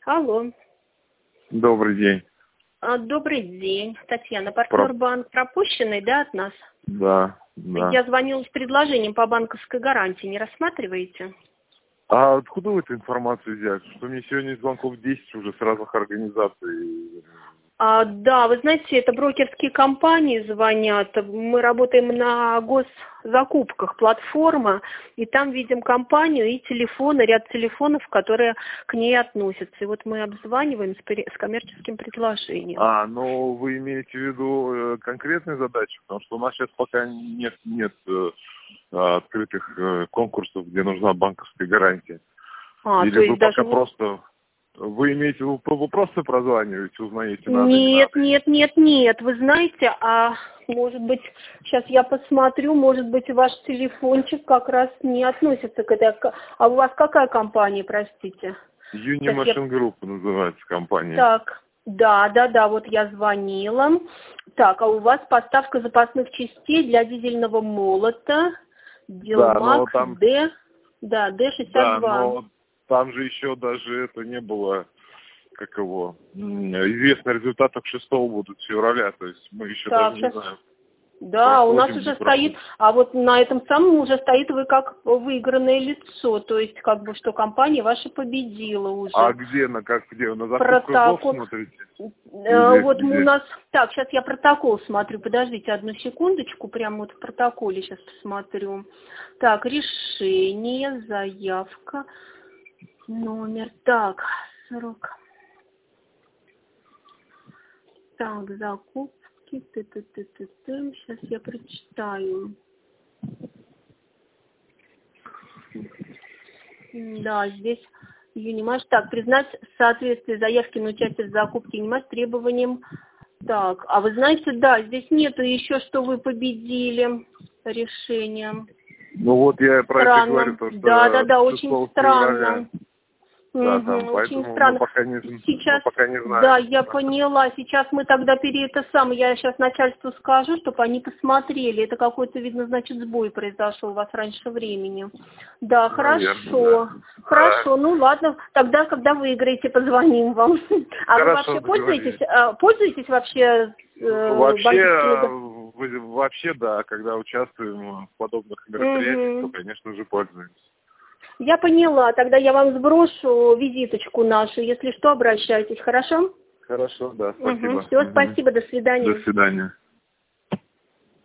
Алло. Добрый день. Добрый день, Татьяна. Партнер-банк пропущенный, да, от нас? Да. Я звонила с предложением по банковской гарантии. Не рассматриваете? А откуда вы эту информацию взяли? Что мне сегодня звонков 10 уже с разных организаций. Да, вы знаете, это брокерские компании звонят. Мы работаем на госзакупках, платформа, и там видим компанию и телефоны, ряд телефонов, которые к ней относятся. И вот мы обзваниваем с коммерческим предложением. Ну вы имеете в виду конкретные задачи? Потому что у нас сейчас пока нет открытых конкурсов, где нужна банковская гарантия. Или вы пока просто... Вы имеете в виду, вы просто прозваниваете, узнаете надо? Нет. Вы знаете, может быть, сейчас я посмотрю, может быть, ваш телефончик как раз не относится к этой... А у вас какая компания, простите? Unimachine Group называется компания. Так, да, вот я звонила. Так, а у вас поставка запасных частей для дизельного молота, Делмак, D62. Да, но там же еще даже это не было, известно результатов 6 будут февраля, то есть мы еще даже не знаем. Да, у нас уже стоит, а вот на этом самом уже стоит вы как выигранное лицо, то есть что компания ваша победила уже. А где, на закупках смотрите? Вот у нас, так, сейчас я протокол смотрю, подождите одну секундочку, прямо вот в протоколе сейчас посмотрю. Так, решение, заявка, номер, так, срок. Так, закупки. Сейчас я прочитаю. Да, здесь Юнимаш. Так, признать соответствие заявки на участие в закупке Юнимаш требованиям. Так, а вы знаете, да, здесь нету еще, что вы победили решением. Ну вот я про это говорю, то, что да, очень странно. Да, очень странно. Мы пока не знаем. Да, я поняла. Сейчас мы тогда я сейчас начальству скажу, чтобы они посмотрели. Это какой-то, видно, значит, сбой произошел у вас раньше времени. Да, хорошо. Да. Хорошо, ну ладно. Тогда, когда выиграете, позвоним вам. А хорошо, вы вообще пользуетесь вообще Вообще, да, когда участвуем в подобных мероприятиях, то, конечно же, пользуемся. Я поняла. Тогда я вам сброшу визиточку нашу. Если что, обращайтесь. Хорошо? Хорошо, да. Спасибо. Все, спасибо. До свидания. До свидания.